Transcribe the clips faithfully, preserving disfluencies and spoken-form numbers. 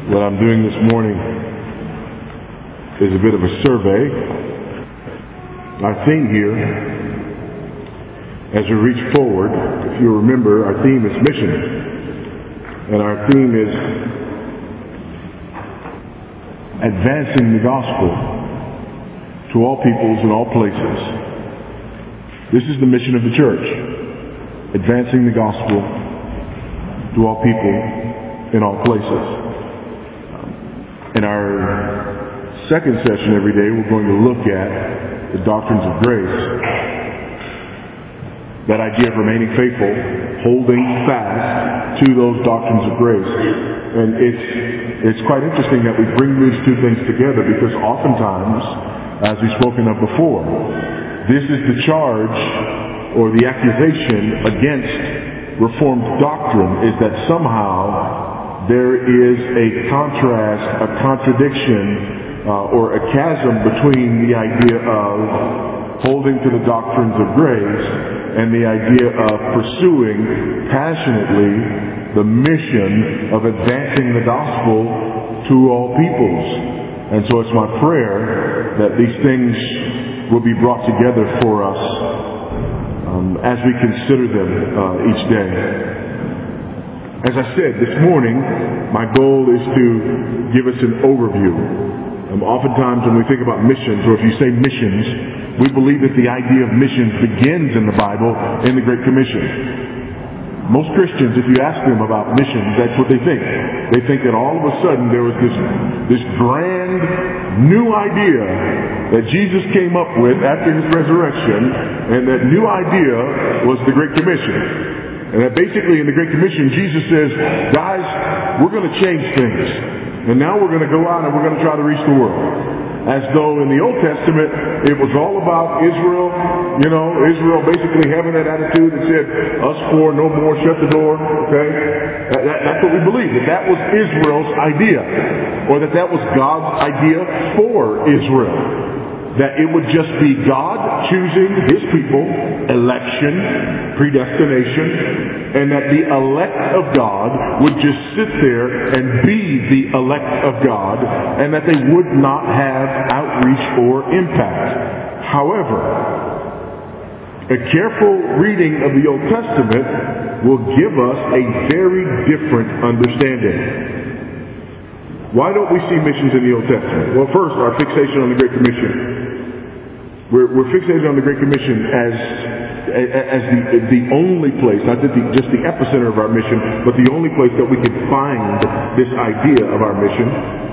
What I'm doing this morning is a bit of a survey. Our theme here, as we reach forward, if you remember, our theme is mission. And our theme is advancing the gospel to all peoples in all places. This is the mission of the church, advancing the gospel to all people in all places. In our second session every day, we're going to look at the doctrines of grace. That idea of remaining faithful, holding fast to those doctrines of grace. And it's it's quite interesting that we bring these two things together, because oftentimes, as we've spoken of before, this is the charge or the accusation against Reformed doctrine, is that somehow there is a contrast, a contradiction, uh, or a chasm between the idea of holding to the doctrines of grace and the idea of pursuing passionately the mission of advancing the gospel to all peoples. And so it's my prayer that these things will be brought together for us um, as we consider them uh, each day. As I said this morning, my goal is to give us an overview. Um, oftentimes when we think about missions, or if you say missions, we believe that the idea of missions begins in the Bible in the Great Commission. Most Christians, if you ask them about missions, that's what they think. They think that all of a sudden there was this, this grand new idea that Jesus came up with after His resurrection, and that new idea was the Great Commission. And that basically in the Great Commission, Jesus says, guys, we're going to change things. And now we're going to go out and we're going to try to reach the world. As though in the Old Testament, it was all about Israel, you know, Israel basically having that attitude that said, us four, no more, shut the door, okay? That, that, that's what we believe, that that was Israel's idea. Or that that was God's idea for Israel. That it would just be God choosing His people, election, predestination, and that the elect of God would just sit there and be the elect of God, and that they would not have outreach or impact. However, a careful reading of the Old Testament will give us a very different understanding. Why don't we see missions in the Old Testament? Well, first, our fixation on the Great Commission. We're, we're fixated on the Great Commission as as the, the only place, not just the, just the epicenter of our mission, but the only place that we can find this idea of our mission.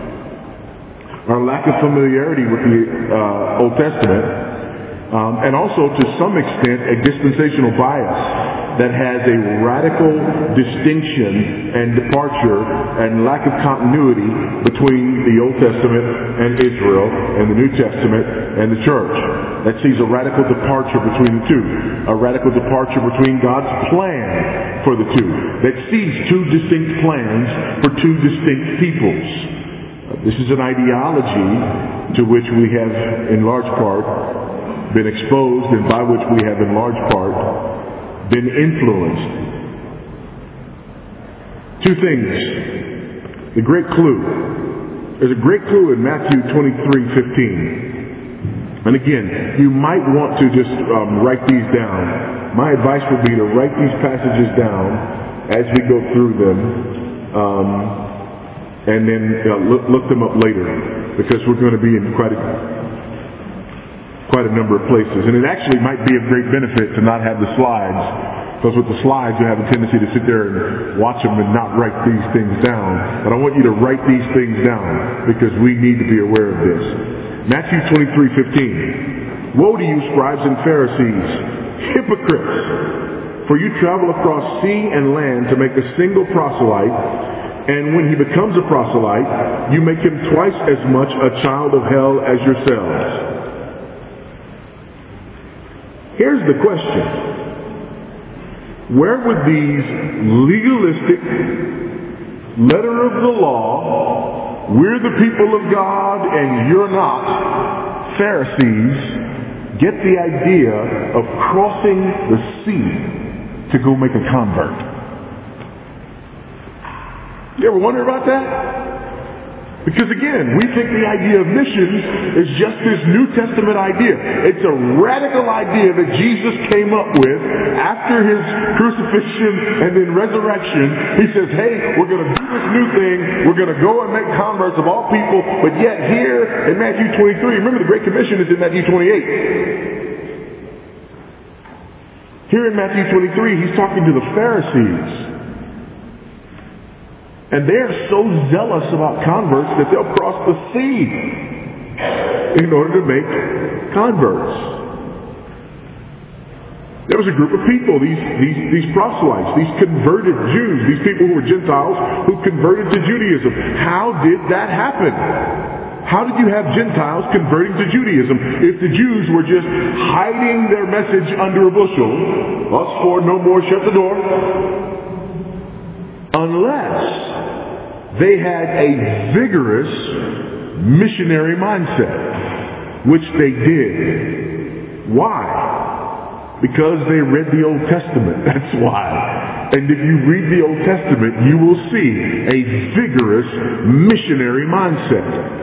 Our lack of familiarity with the uh, Old Testament, um, and also to some extent a dispensational bias that has a radical distinction and departure and lack of continuity between the Old Testament and Israel and the New Testament and the church. That sees a radical departure between the two. A radical departure between God's plan for the two. That sees two distinct plans for two distinct peoples. This is an ideology to which we have in large part been exposed, and by which we have in large part been influenced. Two things. The great clue. There's a great clue in Matthew twenty-three fifteen. And again, you might want to just um, write these down. My advice would be to write these passages down as we go through them, um, and then uh, look, look them up later, because we're going to be in quite a quite a number of places. And it actually might be of great benefit to not have the slides, because with the slides you have a tendency to sit there and watch them and not write these things down. But I want you to write these things down, because we need to be aware of this. Matthew twenty-three fifteen. Woe to you, scribes and Pharisees, hypocrites! For you travel across sea and land to make a single proselyte, and when he becomes a proselyte, you make him twice as much a child of hell as yourselves. Here's the question. Where would these legalistic, letter of the law, we're the people of God and you're not, Pharisees, get the idea of crossing the sea to go make a convert? You ever wonder about that? Because again, we think the idea of missions is just this New Testament idea. It's a radical idea that Jesus came up with after his crucifixion and then resurrection. He says, hey, we're going to do this new thing. We're going to go and make converts of all people. But yet here in Matthew twenty-three, remember the Great Commission is in Matthew twenty-eight. Here in Matthew twenty-three, he's talking to the Pharisees. And they're so zealous about converts that they'll cross the sea in order to make converts. There was a group of people, these, these, these proselytes, these converted Jews, these people who were Gentiles who converted to Judaism. How did that happen? How did you have Gentiles converting to Judaism if the Jews were just hiding their message under a bushel? Us four, no more, shut the door. Unless they had a vigorous missionary mindset, which they did. Why? Because they read the Old Testament. That's why. And if you read the Old Testament, you will see a vigorous missionary mindset.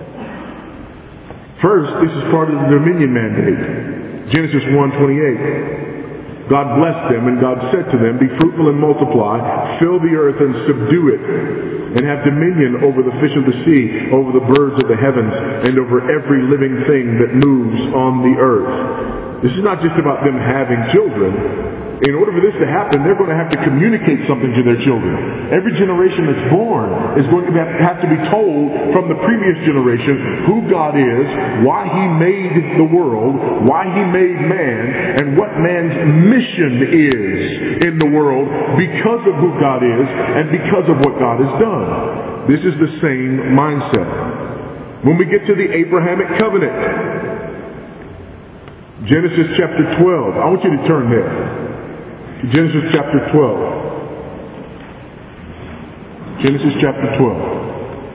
First, this is part of the dominion mandate. Genesis one twenty-eight. God blessed them, and God said to them, be fruitful and multiply, fill the earth and subdue it, and have dominion over the fish of the sea, over the birds of the heavens, and over every living thing that moves on the earth. This is not just about them having children. In order for this to happen, they're going to have to communicate something to their children. Every generation that's born is going to have to be told from the previous generation who God is, why He made the world, why He made man, and what man's mission is in the world because of who God is and because of what God has done. This is the same mindset. When we get to the Abrahamic covenant, Genesis chapter twelve, I want you to turn there. Genesis chapter twelve. Genesis chapter twelve.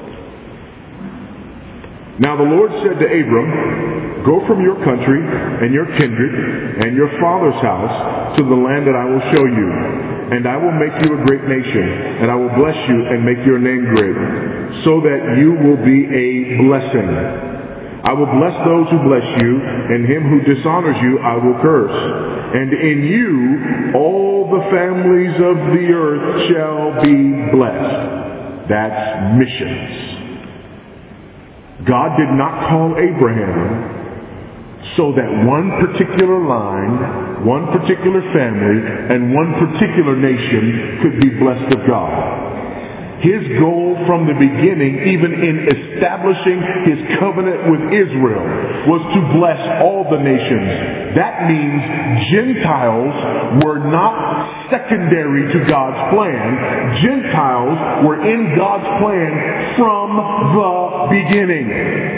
Now the Lord said to Abram, go from your country and your kindred and your father's house to the land that I will show you. And I will make you a great nation, and I will bless you and make your name great, so that you will be a blessing. I will bless those who bless you, and him who dishonors you I will curse. And in you all the families of the earth shall be blessed. That's missions. God did not call Abraham so that one particular line, one particular family, and one particular nation could be blessed of God. His goal from the beginning, even in establishing His covenant with Israel, was to bless all the nations. That means Gentiles were not secondary to God's plan. Gentiles were in God's plan from the beginning.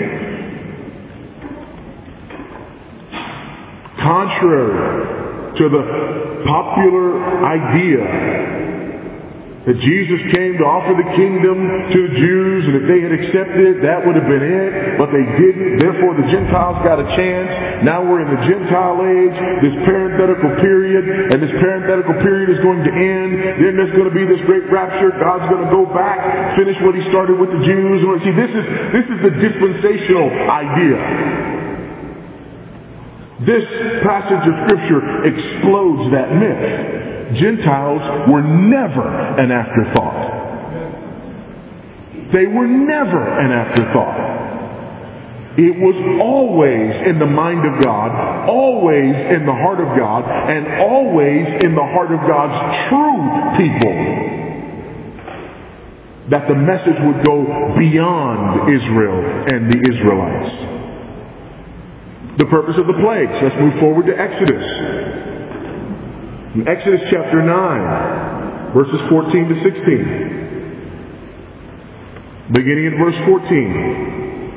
Contrary to the popular idea that Jesus came to offer the kingdom to the Jews, and if they had accepted, that would have been it. But they didn't. Therefore, the Gentiles got a chance. Now we're in the Gentile age, this parenthetical period, and this parenthetical period is going to end. Then there's going to be this great rapture. God's going to go back, finish what He started with the Jews. See, this is this is the dispensational idea. This passage of Scripture explodes that myth. Gentiles were never an afterthought. They were never an afterthought. It was always in the mind of God, always in the heart of God, and always in the heart of God's true people that the message would go beyond Israel and the Israelites. The purpose of the plagues. Let's move forward to Exodus. In Exodus chapter nine, verses fourteen to sixteen. Beginning at verse fourteen.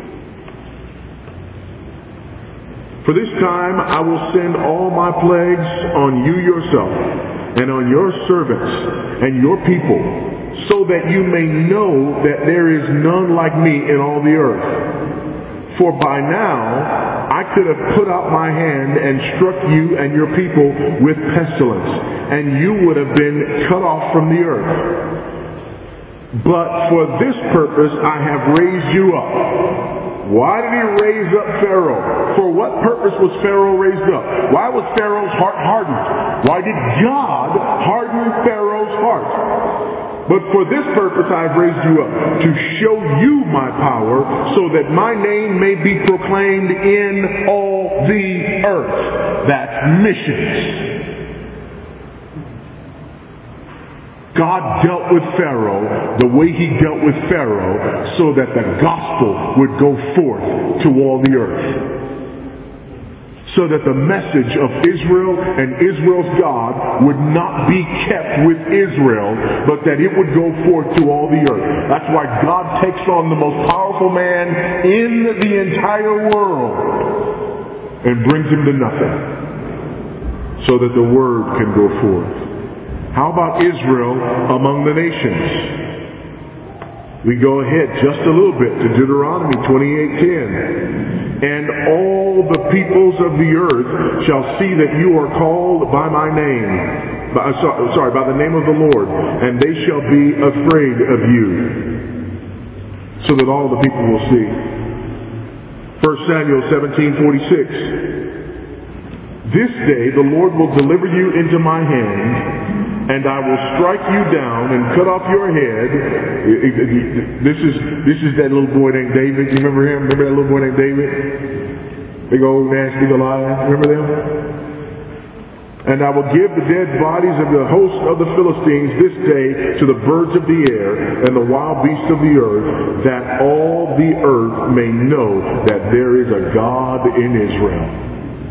For this time I will send all my plagues on you yourself, and on your servants and your people, so that you may know that there is none like me in all the earth. For by now I could have put out my hand and struck you and your people with pestilence, and you would have been cut off from the earth. But for this purpose I have raised you up. Why did he raise up Pharaoh? For what purpose was Pharaoh raised up? Why was Pharaoh's heart hardened? Why did God harden Pharaoh's heart? But for this purpose I have raised you up, to show you my power, so that my name may be proclaimed in all the earth. That's missions. God dealt with Pharaoh the way he dealt with Pharaoh so that the gospel would go forth to all the earth. So that the message of Israel and Israel's God would not be kept with Israel, but that it would go forth to all the earth. That's why God takes on the most powerful man in the entire world and brings him to nothing so that the word can go forth. How about Israel among the nations? We go ahead just a little bit to Deuteronomy twenty-eight ten. And all the peoples of the earth shall see that you are called by my name. By, sorry, by the name of the Lord. And they shall be afraid of you. So that all the people will see. First Samuel seventeen forty-six. This day the Lord will deliver you into my hand, and I will strike you down and cut off your head. This is this is that little boy named David. You remember him? Remember that little boy named David? Big old nasty Goliath. Remember them? And I will give the dead bodies of the host of the Philistines this day to the birds of the air and the wild beasts of the earth, that all the earth may know that there is a God in Israel.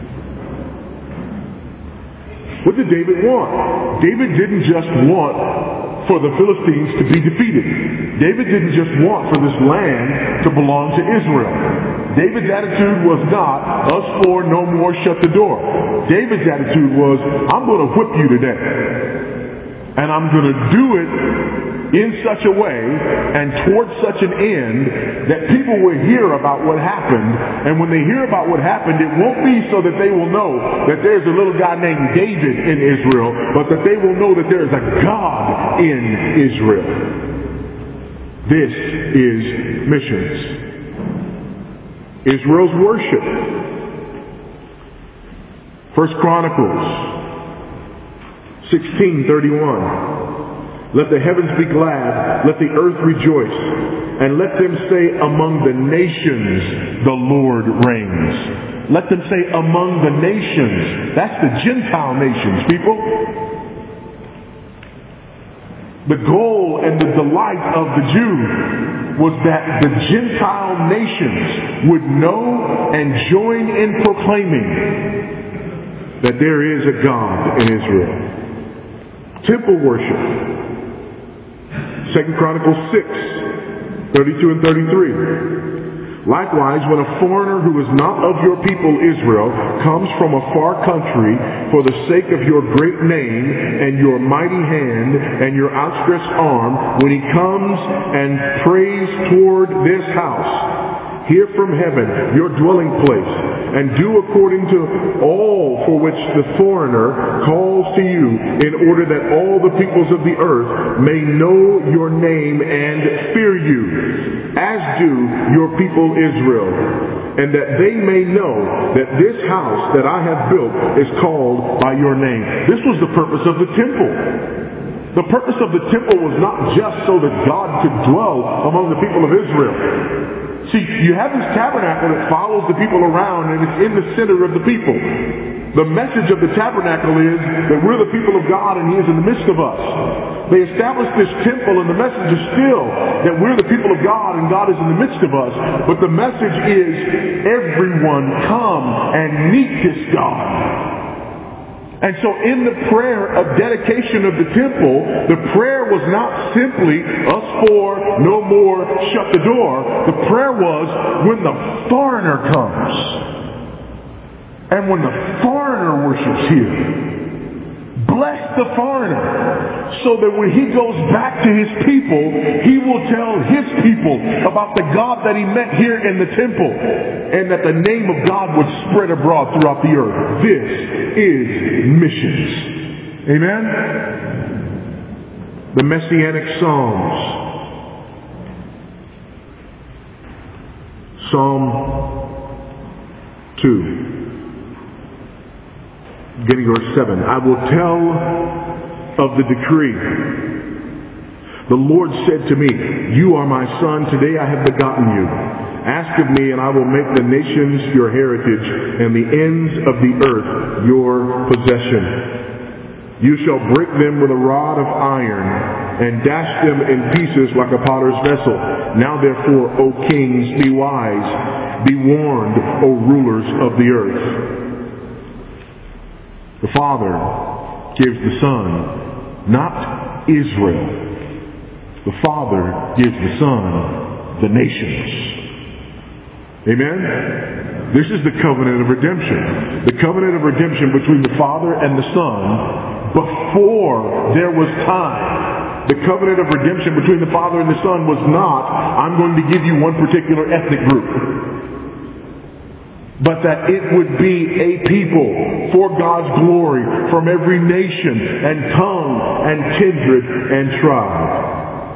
What did David want? David didn't just want for the Philistines to be defeated. David didn't just want for this land to belong to Israel. David's attitude was not, us four, no more, shut the door. David's attitude was, I'm going to whip you today. And I'm going to do it in such a way and towards such an end that people will hear about what happened. And when they hear about what happened, it won't be so that they will know that there's a little guy named David in Israel, but that they will know that there is a God in Israel. This is missions. Israel's worship. First Chronicles sixteen thirty-one. Let the heavens be glad, let the earth rejoice, and let them say among the nations, the Lord reigns. Let them say among the nations. That's the Gentile nations, people. The goal and the delight of the Jew was that the Gentile nations would know and join in proclaiming that there is a God in Israel. Temple worship. Second Chronicles six, thirty-two and thirty-three. Likewise, when a foreigner who is not of your people Israel comes from a far country for the sake of your great name and your mighty hand and your outstretched arm, when he comes and prays toward this house, hear from heaven your dwelling place, and do according to all for which the foreigner calls to you, in order that all the peoples of the earth may know your name and fear you, as do your people Israel, and that they may know that this house that I have built is called by your name. This was the purpose of the temple. The purpose of the temple was not just so that God could dwell among the people of Israel. See, you have this tabernacle that follows the people around, and it's in the center of the people. The message of the tabernacle is that we're the people of God and He is in the midst of us. They established this temple, and the message is still that we're the people of God and God is in the midst of us. But the message is, everyone come and meet this God. And so in the prayer of dedication of the temple, the prayer was not simply, us four, no more, shut the door. The prayer was, when the foreigner comes, and when the foreigner worships here, bless the foreigner, so that when he goes back to his people, he will tell his people about the God that he met here in the temple, and that the name of God would spread abroad throughout the earth. This is missions. Amen? The Messianic Psalms. Psalm two, beginning verse seven. I will tell of the decree. The Lord said to me, you are my son, today I have begotten you. Ask of me, and I will make the nations your heritage, and the ends of the earth your possession. You shall break them with a rod of iron, and dash them in pieces like a potter's vessel. Now therefore, O kings, be wise, be warned, O rulers of the earth. The Father gives the Son, not Israel. The Father gives the Son the nations. Amen? This is the covenant of redemption. The covenant of redemption between the Father and the Son before there was time. The covenant of redemption between the Father and the Son was not, I'm going to give you one particular ethnic group. But that it would be a people for God's glory from every nation and tongue and kindred and tribe.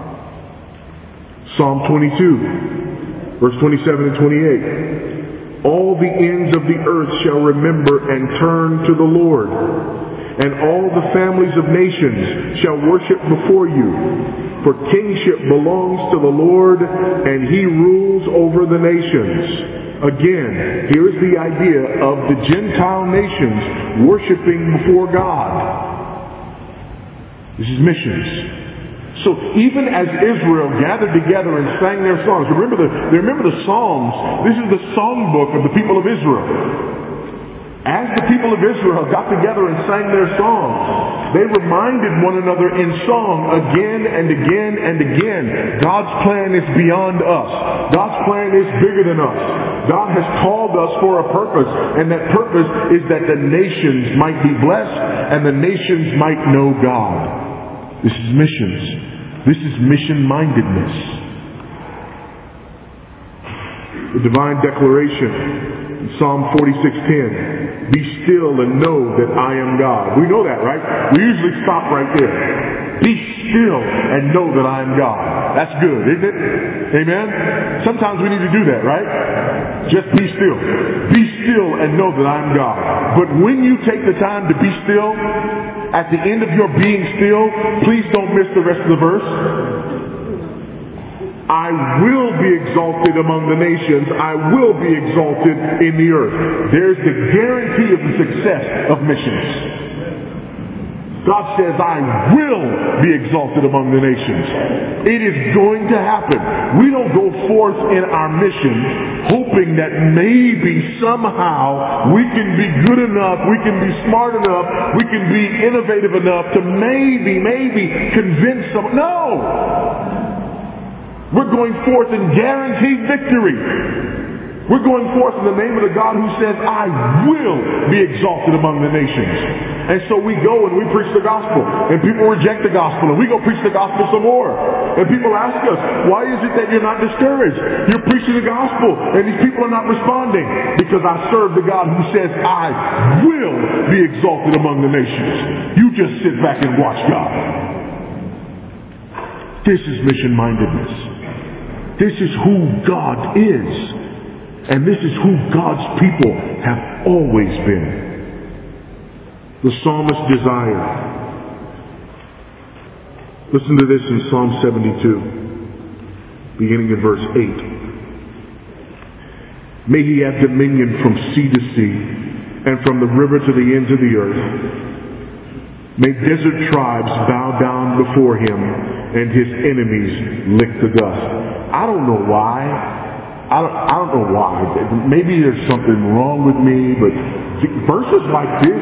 Psalm twenty-two, verse twenty-seven and twenty-eight. All the ends of the earth shall remember and turn to the Lord, and all the families of nations shall worship before you. For kingship belongs to the Lord, and He rules over the nations. Again, here is the idea of the Gentile nations worshiping before God. This is missions. So even as Israel gathered together and sang their songs, remember the, remember the Psalms, this is the songbook of the people of Israel. As the people of Israel got together and sang their songs, they reminded one another in song again and again and again. God's plan is beyond us. God's plan is bigger than us. God has called us for a purpose, and that purpose is that the nations might be blessed and the nations might know God. This is missions. This is mission-mindedness. The divine declaration in Psalm forty-six ten. Be still and know that I am God. We know that, right? We usually stop right there. Be still and know that I am God. That's good, isn't it? Amen? Sometimes we need to do that, right? Just be still. Be still and know that I am God. But when you take the time to be still, at the end of your being still, please don't miss the rest of the verse. I will be exalted among the nations. I will be exalted in the earth. There's the guarantee of the success of missions. God says, I will be exalted among the nations. It is going to happen. We don't go forth in our mission hoping that maybe somehow we can be good enough, we can be smart enough, we can be innovative enough to maybe, maybe convince someone. No! We're going forth in guaranteed victory. We're going forth in the name of the God who says, I will be exalted among the nations. And so we go and we preach the gospel. And people reject the gospel. And we go preach the gospel some more. And people ask us, why is it that you're not discouraged? You're preaching the gospel and these people are not responding. Because I serve the God who says, I will be exalted among the nations. You just sit back and watch God. This is mission-mindedness. This is who God is. And this is who God's people have always been. The psalmist's desire. Listen to this in Psalm seventy-two, beginning in verse eight. May He have dominion from sea to sea, and from the river to the ends of the earth. May desert tribes bow down before Him, and His enemies lick the dust. I don't know why. I don't, I don't know why. Maybe there's something wrong with me, but verses like this,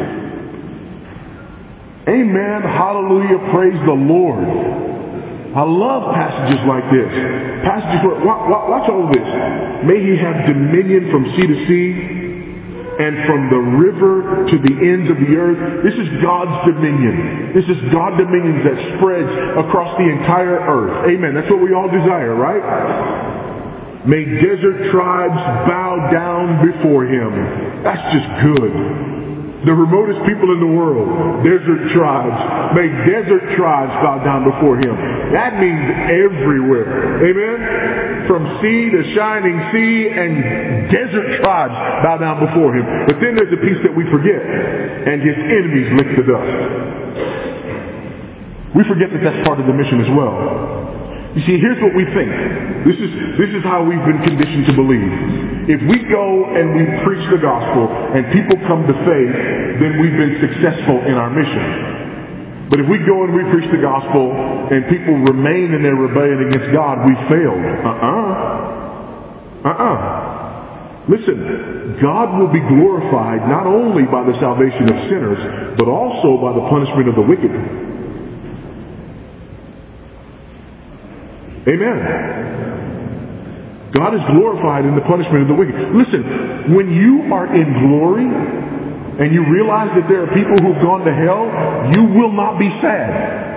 amen, hallelujah, praise the Lord. I love passages like this. Passages where, watch, watch all this. May He have dominion from sea to sea, and from the river to the ends of the earth. This is God's dominion. This is God's dominion that spreads across the entire earth. Amen. That's what we all desire, right? May desert tribes bow down before Him. That's just good. The remotest people in the world, desert tribes. May desert tribes bow down before Him. That means everywhere. Amen? from sea to shining sea, and desert tribes bow down before him. But then there's a piece that we forget, and his enemies lick the dust. We forget that that's part of the mission as well. You see, here's what we think. This is, this is how we've been conditioned to believe. If we go and we preach the gospel and people come to faith, then we've been successful in our mission. But if we go and we preach the gospel and people remain in their rebellion against God, we failed. Uh-uh. Uh-uh. Listen, God will be glorified not only by the salvation of sinners, but also by the punishment of the wicked. Amen. God is glorified in the punishment of the wicked. Listen, when you are in glory and you realize that there are people who've gone to hell, you will not be sad.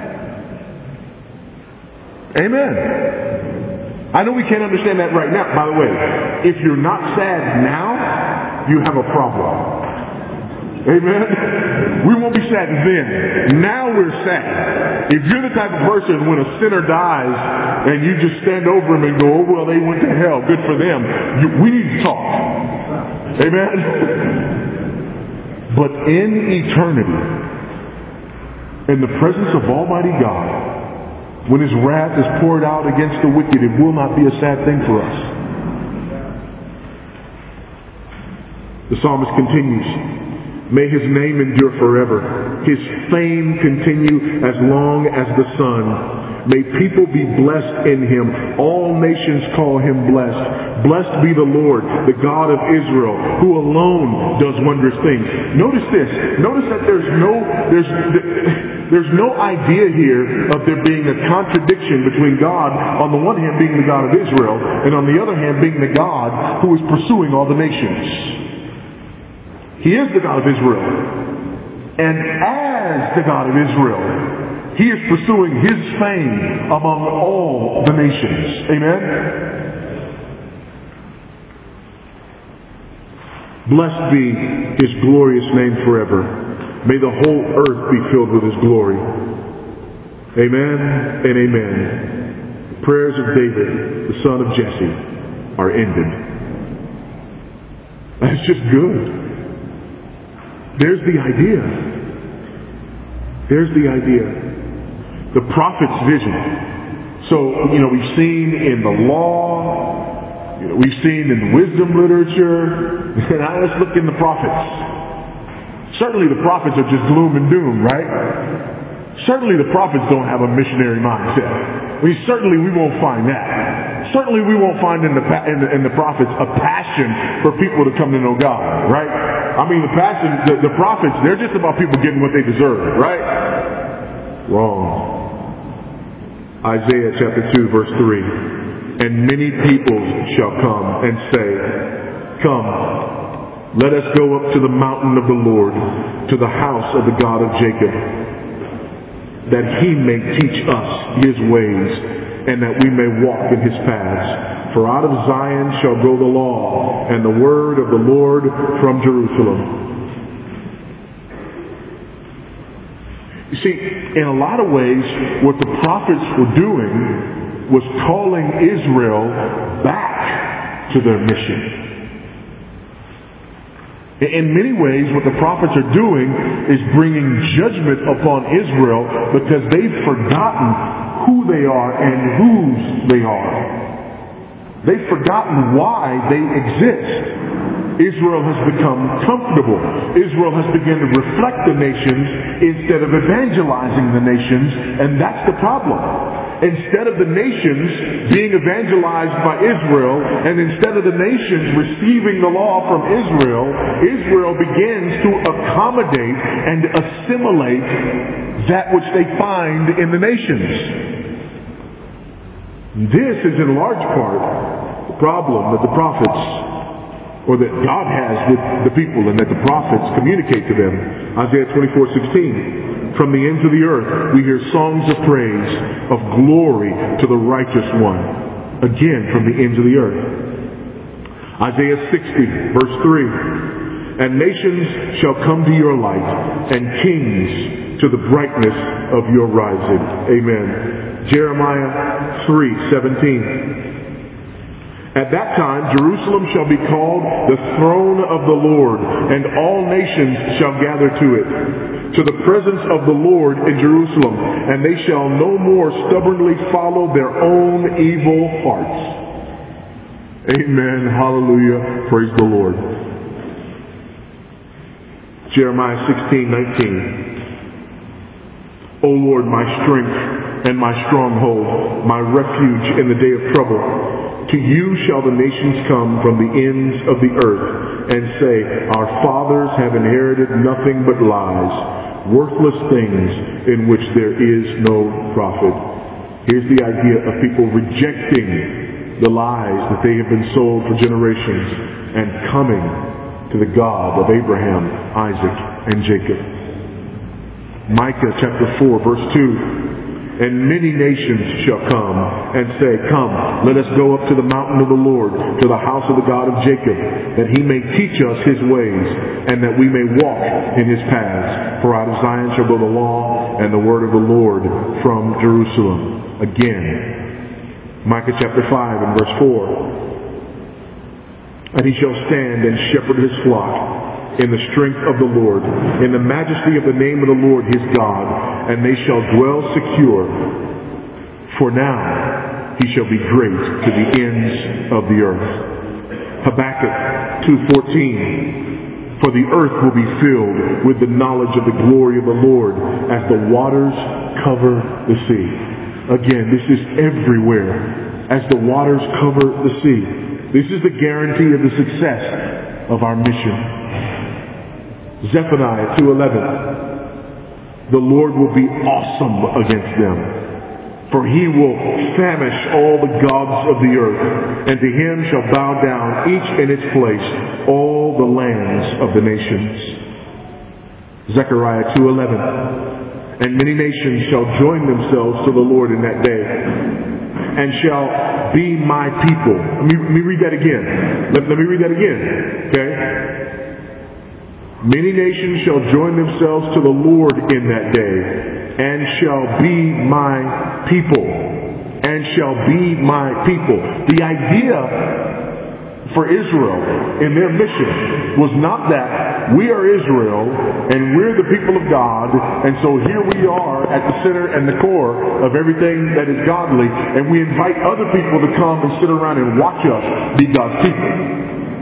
Amen. I know we can't understand that right now. By the way, if you're not sad now, you have a problem. Amen. We won't be sad then. Now we're sad. If you're the type of person when a sinner dies and you just stand over him and go, oh, well, they went to hell. Good for them. You, we need to talk. Amen. But in eternity, in the presence of Almighty God, when his wrath is poured out against the wicked, it will not be a sad thing for us. The psalmist continues. May his name endure forever. His fame continue as long as the sun. May people be blessed in him. All nations call him blessed. Blessed be the Lord, the God of Israel, who alone does wondrous things. Notice this. Notice that there's no, there's, there's no idea here of there being a contradiction between God, on the one hand being the God of Israel, and on the other hand being the God who is pursuing all the nations. He is the God of Israel. And as the God of Israel, he is pursuing his fame among all the nations. Amen? Blessed be his glorious name forever. May the whole earth be filled with his glory. Amen and amen. The prayers of David, the son of Jesse, are ended. That's just good. There's the idea. There's the idea. The prophet's vision. So, you know, we've seen in the law, you know, we've seen in the wisdom literature, and now let's look in the prophets. Certainly the prophets are just gloom and doom, right? Certainly the prophets don't have a missionary mindset. I mean, certainly we won't find that. Certainly we won't find in the, in the, in the prophets a passion for people to come to know God, right? I mean, the passion, the, the prophets, they're just about people getting what they deserve, right? Wrong. Isaiah chapter two, verse three. And many peoples shall come and say, come, let us go up to the mountain of the Lord, to the house of the God of Jacob, that he may teach us his ways, and that we may walk in his paths. For out of Zion shall go the law, and the word of the Lord from Jerusalem. You see, in a lot of ways, what the prophets were doing was calling Israel back to their mission. In many ways, what the prophets are doing is bringing judgment upon Israel because they've forgotten who they are and whose they are. They've forgotten why they exist. Israel has become comfortable. Israel has begun to reflect the nations instead of evangelizing the nations, and that's the problem. Instead of the nations being evangelized by Israel, and instead of the nations receiving the law from Israel, Israel begins to accommodate and assimilate that which they find in the nations. This is in large part the problem that the prophets, or that God has with the people, and that the prophets communicate to them. Isaiah twenty-four sixteen. From the ends of the earth we hear songs of praise, of glory to the righteous one. Again, from the ends of the earth. Isaiah sixty, verse three. And nations shall come to your light, and kings to the brightness of your rising. Amen. Jeremiah three seventeen. At that time, Jerusalem shall be called the throne of the Lord, and all nations shall gather to it, to the presence of the Lord in Jerusalem, and they shall no more stubbornly follow their own evil hearts. Amen. Hallelujah. Praise the Lord. Jeremiah sixteen nineteen. O Lord, my strength and my stronghold, my refuge in the day of trouble. To you shall the nations come from the ends of the earth and say, our fathers have inherited nothing but lies, worthless things in which there is no profit. Here's the idea of people rejecting the lies that they have been sold for generations and coming to the God of Abraham, Isaac, and Jacob. Micah chapter four, verse two. And many nations shall come and say, come, let us go up to the mountain of the Lord, to the house of the God of Jacob, that he may teach us his ways, and that we may walk in his paths. For out of Zion shall go the law and the word of the Lord from Jerusalem. Again, Micah chapter five and verse four. And he shall stand and shepherd his flock in the strength of the Lord, in the majesty of the name of the Lord his God, and they shall dwell secure. For now he shall be great to the ends of the earth. Habakkuk two fourteen. For the earth will be filled with the knowledge of the glory of the Lord as the waters cover the sea. Again, this is everywhere. As the waters cover the sea. This is the guarantee of the success of our mission. Zephaniah two eleven. The Lord will be awesome against them, for he will famish all the gods of the earth, and to him shall bow down each in its place all the lands of the nations. Zechariah two eleven. And many nations shall join themselves to the Lord in that day, and shall be my people. Let me, let me read that again. Let, let me read that again. Okay? Many nations shall join themselves to the Lord in that day, and shall be my people. And shall be my people. The idea for Israel in their mission was not that we are Israel and we're the people of God, and so here we are at the center and the core of everything that is godly, and we invite other people to come and sit around and watch us be God's people.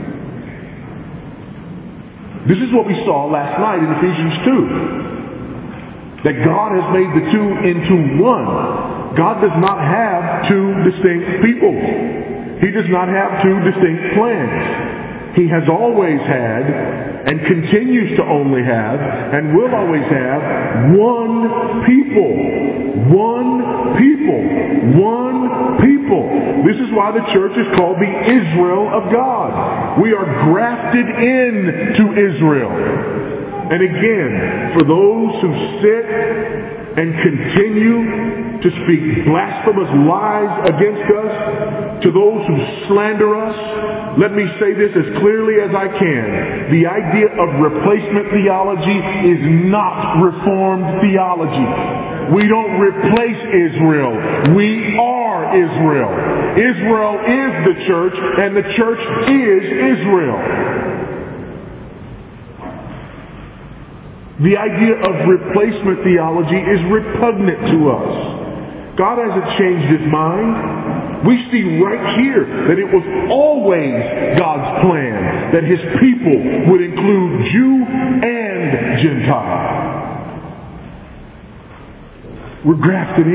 This is what we saw last night in Ephesians two. That God has made the two into one. God does not have two distinct people. He does not have two distinct plans. He has always had, and continues to only have, and will always have, one people. One people. One people. This is why the church is called the Israel of God. We are grafted into Israel. And again, for those who sit and continue to speak blasphemous lies against us, to those who slander us, let me say this as clearly as I can. The idea of replacement theology is not Reformed theology. We don't replace Israel. We are Israel. Israel is the church, and the church is Israel. The idea of replacement theology is repugnant to us. God hasn't changed his mind. We see right here that it was always God's plan that his people would include Jew and Gentile. We're grafted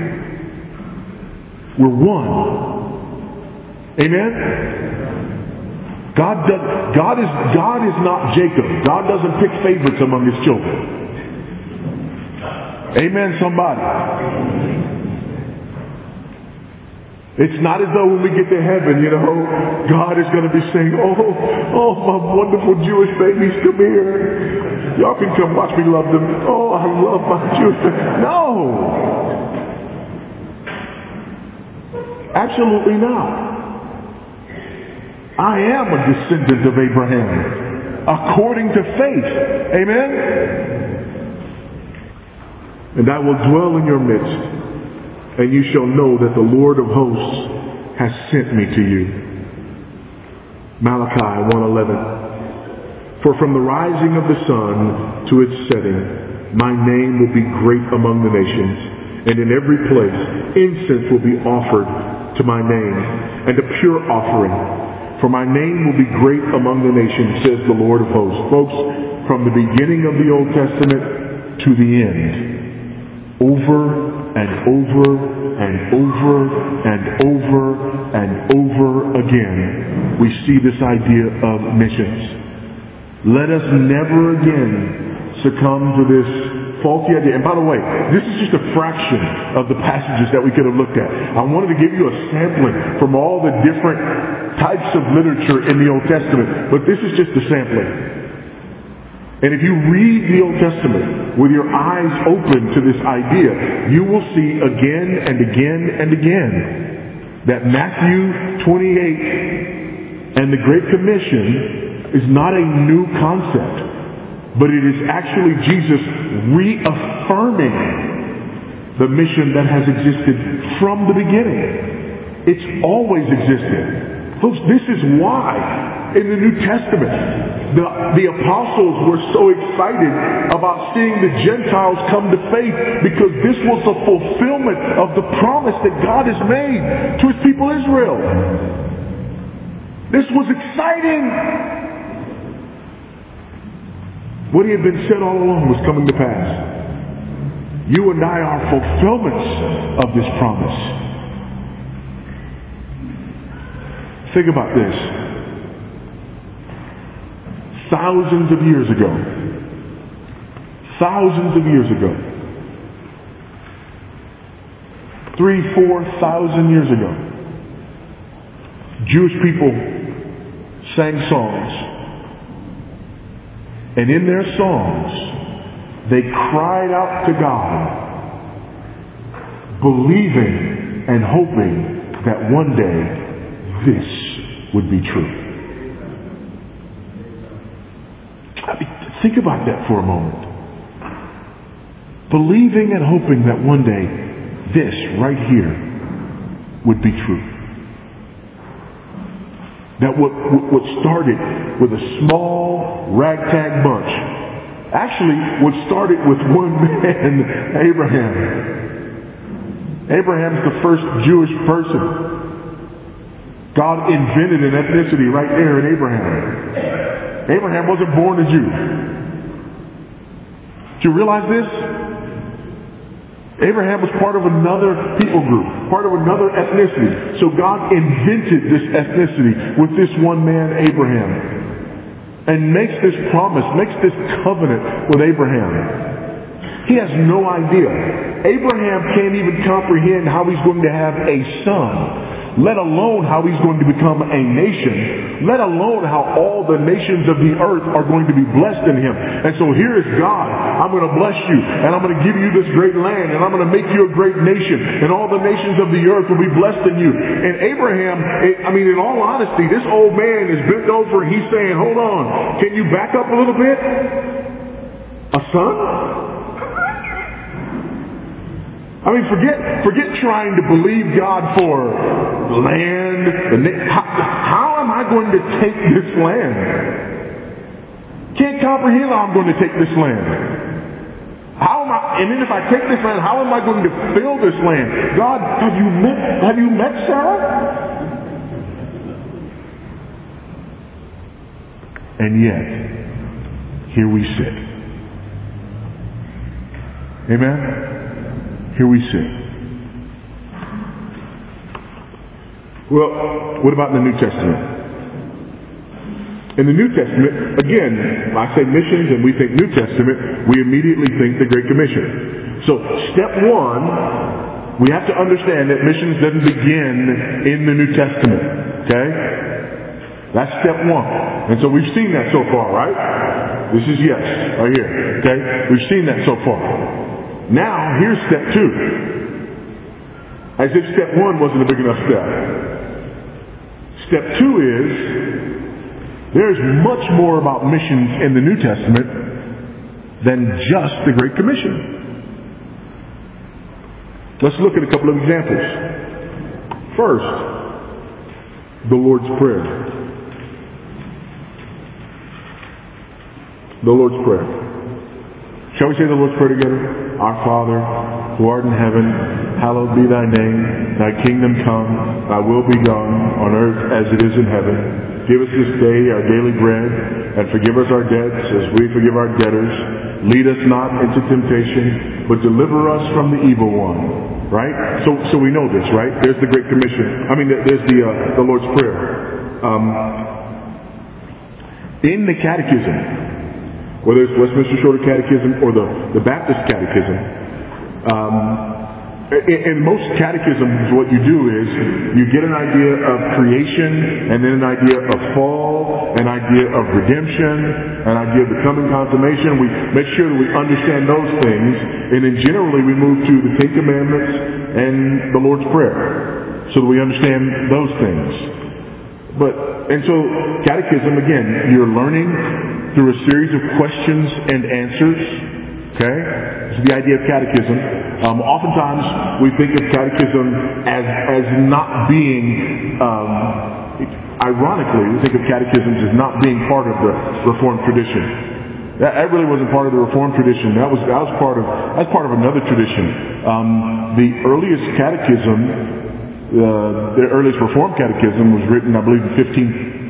in. We're one. Amen? God does, God is God is not Jacob. God doesn't pick favorites among his children. Amen, somebody. It's not as though when we get to heaven, you know, God is going to be saying, oh, oh, my wonderful Jewish babies, come here. Y'all can come watch me love them. Oh, I love my Jewish babies. No. Absolutely not. I am a descendant of Abraham, according to faith. Amen? And I will dwell in your midst, and you shall know that the Lord of hosts has sent me to you. Malachi one eleven. For from the rising of the sun to its setting, my name will be great among the nations, and in every place incense will be offered to my name, and a pure offering. For my name will be great among the nations, says the Lord of hosts. Folks, from the beginning of the Old Testament to the end, over and over and over and over and over again, we see this idea of missions. Let us never again succumb to this faulty idea. And by the way, this is just a fraction of the passages that we could have looked at. I wanted to give you a sampling from all the different types of literature in the Old Testament, but this is just a sampling. And if you read the Old Testament with your eyes open to this idea, you will see again and again and again that Matthew twenty-eight and the Great Commission is not a new concept, but it is actually Jesus reaffirming the mission that has existed from the beginning. It's always existed. Folks, this is why in the New Testament the, the apostles were so excited about seeing the Gentiles come to faith, because this was the fulfillment of the promise that God has made to His people Israel. This was exciting. What had been said all along was coming to pass. You and I are fulfillments of this promise. Think about this. Thousands of years ago, thousands of years ago, three, four thousand years ago, Jewish people sang songs. And in their songs, they cried out to God, believing and hoping that one day this would be true. I mean, think about that for a moment. Believing and hoping that one day this right here would be true. That what, what started with a small ragtag bunch, actually what started with one man, Abraham. Abraham's the first Jewish person. God invented an ethnicity right there in Abraham. Abraham wasn't born a Jew. Do you realize this? Abraham was part of another people group, part of another ethnicity. So God invented this ethnicity with this one man, Abraham, and makes this promise, makes this covenant with Abraham. He has no idea. Abraham can't even comprehend how he's going to have a son, let alone how he's going to become a nation, let alone how all the nations of the earth are going to be blessed in him. And so here is God. I'm going to bless you, and I'm going to give you this great land, and I'm going to make you a great nation, and all the nations of the earth will be blessed in you. And Abraham, I mean, in all honesty, this old man is bent over, and he's saying, hold on, can you back up a little bit? A son? I mean, forget forget trying to believe God for land. How, how am I going to take this land? Can't comprehend how I'm going to take this land. How am I? And then if I take this land, how am I going to fill this land? God, have you met? Have you met Sarah? And yet, here we sit. Amen. Here we sit. Well, what about in the New Testament? In the New Testament, again, I say missions and we think New Testament, we immediately think the Great Commission. So, step one, we have to understand that missions doesn't begin in the New Testament. Okay? That's step one. And so we've seen that so far, right? This is yes, right here. Okay? We've seen that so far. Now, here's step two. As if step one wasn't a big enough step. Step two is, there's much more about missions in the New Testament than just the Great Commission. Let's look at a couple of examples. First, the Lord's Prayer. The Lord's Prayer. Shall we say the Lord's Prayer together? Our Father, who art in heaven, hallowed be thy name. Thy kingdom come, thy will be done, on earth as it is in heaven. Give us this day our daily bread, and forgive us our debts as we forgive our debtors. Lead us not into temptation, but deliver us from the evil one. Right? So, so we know this, right? There's the Great Commission. I mean, there's the uh, the Lord's Prayer. Um, in the Catechism, whether it's Westminster Shorter Catechism or the, the Baptist Catechism, um, in, in most catechisms what you do is you get an idea of creation, and then an idea of fall, an idea of redemption, an idea of the coming consummation. We make sure that we understand those things, and then generally we move to the Ten Commandments and the Lord's Prayer, so that we understand those things. But, and so catechism, again, you're learning through a series of questions and answers. Okay? This is the idea of catechism. Um, oftentimes we think of catechism as, as not being, um, ironically, we think of catechisms as not being part of the Reformed tradition. That, that really wasn't part of the Reformed tradition. That was, that was part of, that's part of another tradition. Um, the earliest catechism, Uh, the earliest Reformed Catechism was written, I believe, in fifteen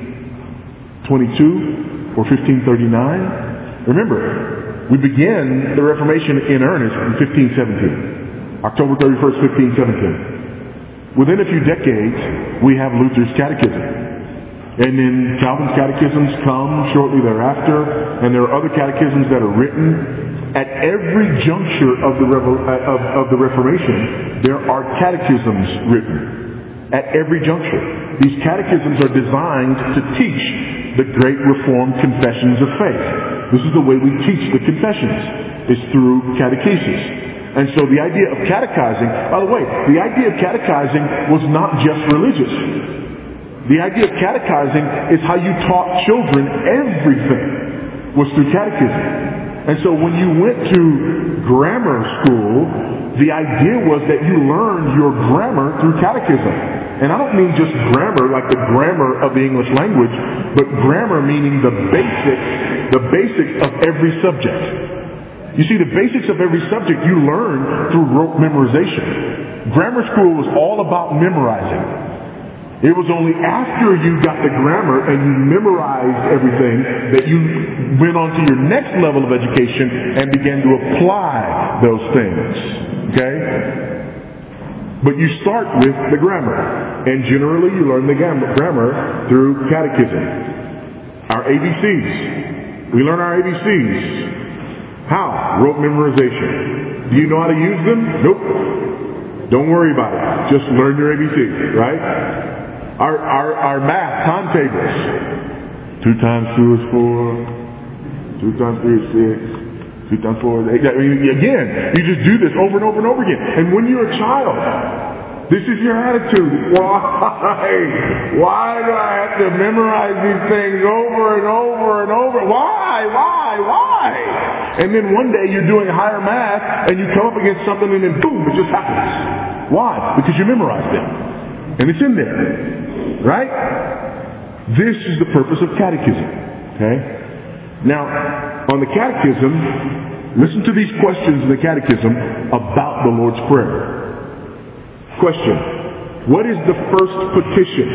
twenty-two or fifteen thirty-nine. Remember, we began the Reformation in earnest in fifteen seventeen. October thirty-first, fifteen seventeen. Within a few decades, we have Luther's Catechism. And then Calvin's catechisms come shortly thereafter, and there are other catechisms that are written. At every juncture of the, of, of the Reformation, there are catechisms written. At every juncture. These catechisms are designed to teach the great Reformed confessions of faith. This is the way we teach the confessions, is through catechesis. And so the idea of catechizing, by the way, the idea of catechizing was not just religious. The idea of catechizing is how you taught children everything, was through catechism. And so when you went to grammar school, the idea was that you learned your grammar through catechism. And I don't mean just grammar like the grammar of the English language, but grammar meaning the basics, the basics of every subject. You see, the basics of every subject you learn through rote memorization. Grammar school was all about memorizing. It was only after you got the grammar and you memorized everything that you went on to your next level of education and began to apply those things. Okay? But you start with the grammar. And generally you learn the grammar through catechism. Our A B Cs. We learn our A B Cs. How? Rote memorization. Do you know how to use them? Nope. Don't worry about it. Just learn your A B Cs, right? Our, our, our math timetables. Two times two is four. Two times three is six. Two times four is eight. I mean, again, you just do this over and over and over again. And when you're a child, this is your attitude. Why? Why do I have to memorize these things over and over and over? Why? Why? Why? And then one day you're doing higher math and you come up against something and then boom, it just happens. Why? Because you memorized it. And it's in there. Right? This is the purpose of catechism. Okay? Now, on the catechism, listen to these questions in the catechism about the Lord's Prayer. Question. What is the first petition?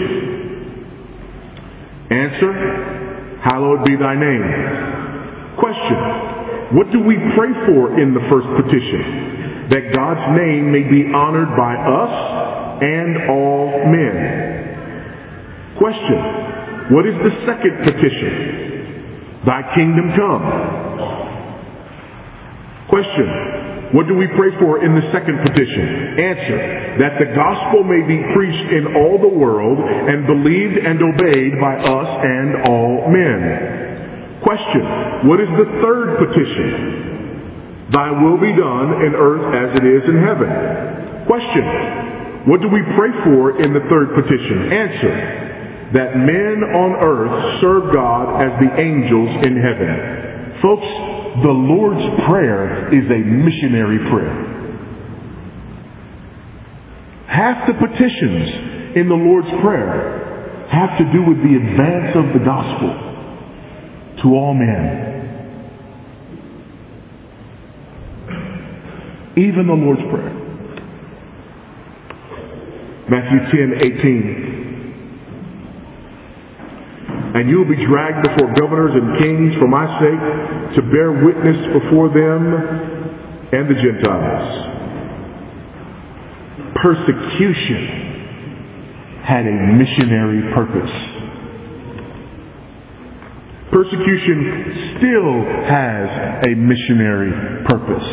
Answer. Hallowed be thy name. Question. What do we pray for in the first petition? That God's name may be honored by us and all men. Question. What is the second petition? Thy kingdom come. Question. What do we pray for in the second petition? Answer. That the gospel may be preached in all the world and believed and obeyed by us and all men. Question. What is the third petition? Thy will be done in earth as it is in heaven. Question. What do we pray for in the third petition? Answer. That men on earth serve God as the angels in heaven. Folks, the Lord's Prayer is a missionary prayer. Half the petitions in the Lord's Prayer have to do with the advance of the gospel to all men. Even the Lord's Prayer. Matthew ten eighteen. And you will be dragged before governors and kings for my sake, to bear witness before them and the Gentiles. Persecution had a missionary purpose. Persecution still has a missionary purpose.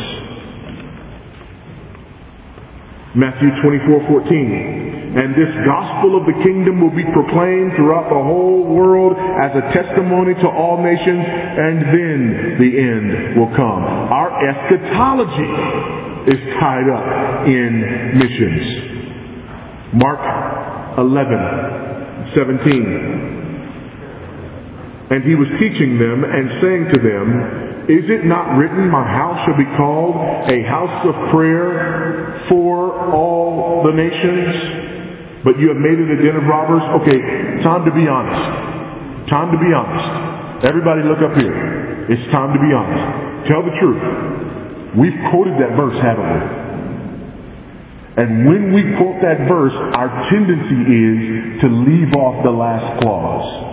Matthew twenty-four fourteen. And this gospel of the kingdom will be proclaimed throughout the whole world as a testimony to all nations, and then the end will come. Our eschatology is tied up in missions. Mark eleven seventeen. And he was teaching them and saying to them, is it not written, my house shall be called a house of prayer for all the nations? But you have made it a den of robbers? Okay, time to be honest. Time to be honest. Everybody look up here. It's time to be honest. Tell the truth. We've quoted that verse, haven't we? And when we quote that verse, our tendency is to leave off the last clause.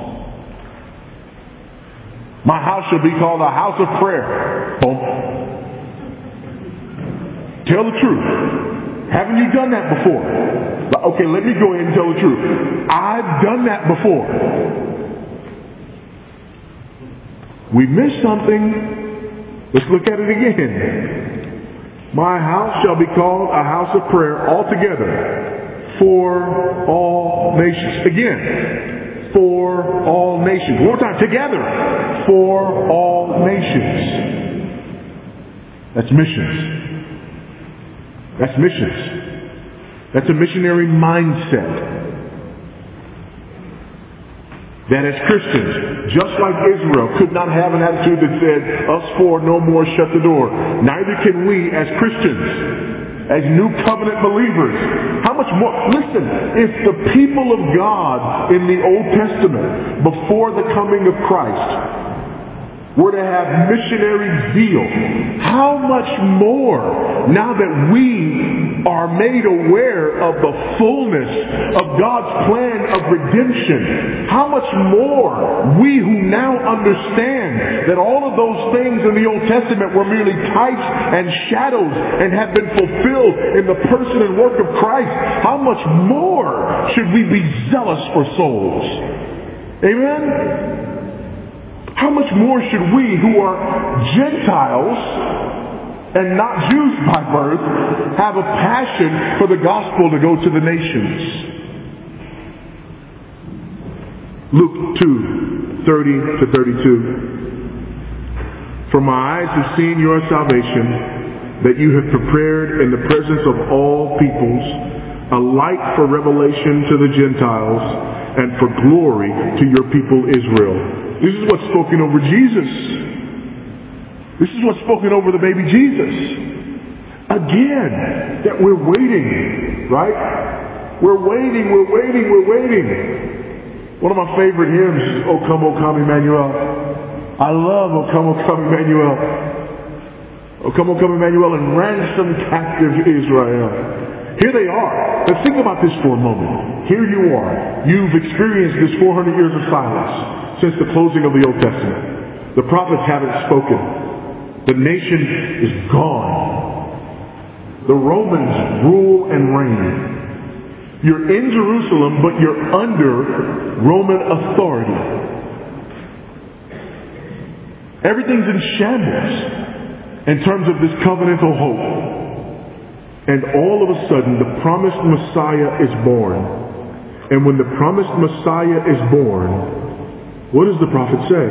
My house shall be called a house of prayer. Boom. Tell the truth. Haven't you done that before? Okay, let me go ahead and tell the truth. I've done that before. We missed something. Let's look at it again. My house shall be called a house of prayer altogether for all nations. Again, for all nations. One more time, together. For all nations. That's missions. That's missions. That's a missionary mindset. That as Christians, just like Israel could not have an attitude that said, us four, no more, shut the door. Neither can we as Christians, as new covenant believers. How much more? Listen, if the people of God in the Old Testament, before the coming of Christ, were to have missionary zeal, how much more now that we are made aware of the fullness of God's plan of redemption, how much more we who now understand that all of those things in the Old Testament were merely types and shadows and have been fulfilled in the person and work of Christ, how much more should we be zealous for souls? Amen? How much more should we, who are Gentiles and not Jews by birth, have a passion for the gospel to go to the nations? Luke two, thirty to thirty-two. For my eyes have seen your salvation, that you have prepared in the presence of all peoples a light for revelation to the Gentiles and for glory to your people Israel. This is what's spoken over Jesus. This is what's spoken over the baby Jesus. Again, that we're waiting, right? We're waiting, we're waiting, we're waiting. One of my favorite hymns is O Come, O Come, Emmanuel. I love O Come, O Come, Emmanuel. O come, O come, Emmanuel, and ransom captive Israel. Here they are. Let's think about this for a moment. Here you are. You've experienced this four hundred years of silence since the closing of the Old Testament. The prophets haven't spoken. The nation is gone. The Romans rule and reign. You're in Jerusalem, but you're under Roman authority. Everything's in shambles in terms of this covenantal hope. And all of a sudden, the promised Messiah is born. And when the promised Messiah is born, what does the prophet say?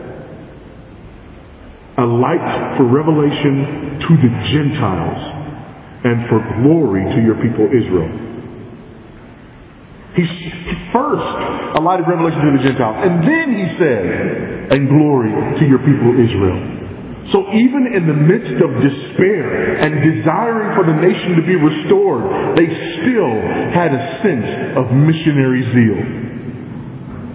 A light for revelation to the Gentiles and for glory to your people Israel. He's first a light of revelation to the Gentiles. And then he said, and glory to your people Israel. So even in the midst of despair and desiring for the nation to be restored, they still had a sense of missionary zeal.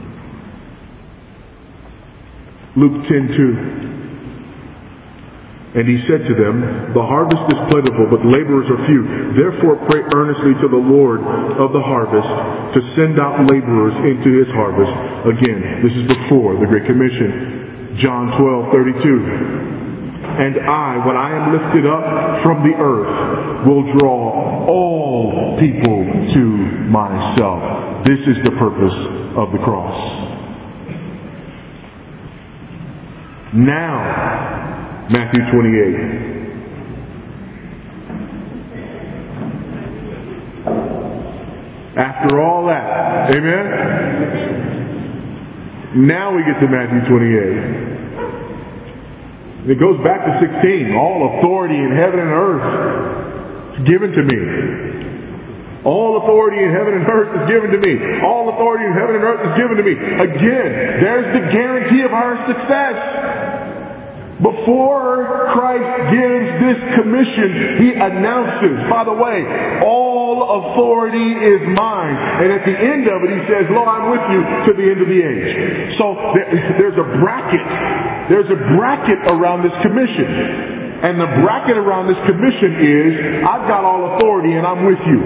Luke ten two. And he said to them, the harvest is plentiful, but laborers are few. Therefore pray earnestly to the Lord of the harvest to send out laborers into his harvest. Again, this is before the Great Commission. John twelve thirty-two. And I, when I am lifted up from the earth, will draw all people to myself. This is the purpose of the cross. Now, Matthew twenty-eight. After all that, amen? Now we get to Matthew twenty-eight. It goes back to sixteen. All authority in heaven and earth is given to me. All authority in heaven and earth is given to me. All authority in heaven and earth is given to me. Again, there's the guarantee of our success. Before Christ gives this commission, he announces, by the way, all authority is mine. And at the end of it, he says, Lord, I'm with you to the end of the age. So there, there's a bracket. There's a bracket around this commission. And the bracket around this commission is, I've got all authority and I'm with you.